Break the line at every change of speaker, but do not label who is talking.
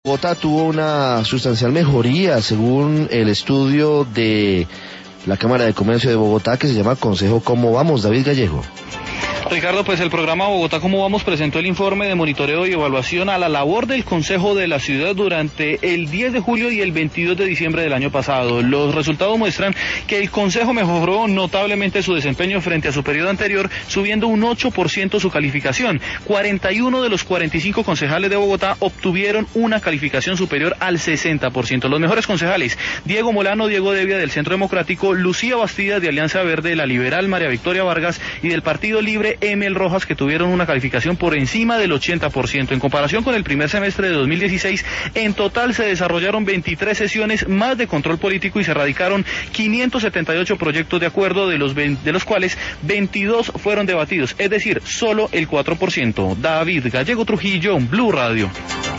Bogotá tuvo una sustancial mejoría según el estudio de la Cámara de Comercio de Bogotá que se llama Consejo ¿Cómo Vamos? David Gallego.
Ricardo, pues el programa Bogotá ¿Cómo Vamos? Presentó el informe de monitoreo y evaluación a la labor del Consejo de la Ciudad durante el 10 de julio y el 22 de diciembre del año pasado. Los resultados muestran que el Consejo mejoró notablemente su desempeño frente a su periodo anterior, subiendo un 8% su calificación. 41 de los 45 concejales de Bogotá obtuvieron una calificación superior al 60%. Los mejores concejales: Diego Molano, Diego Devia del Centro Democrático, Lucía Bastidas de Alianza Verde, la Liberal María Victoria Vargas y del Partido Libre Emel Rojas, que tuvieron una calificación por encima del 80%. En comparación con el primer semestre de 2016, en total se desarrollaron 23 sesiones más de control político y se radicaron 578 proyectos de acuerdo, de los cuales 22 fueron debatidos, es decir, solo el 4%. David Gallego Trujillo, Blue Radio.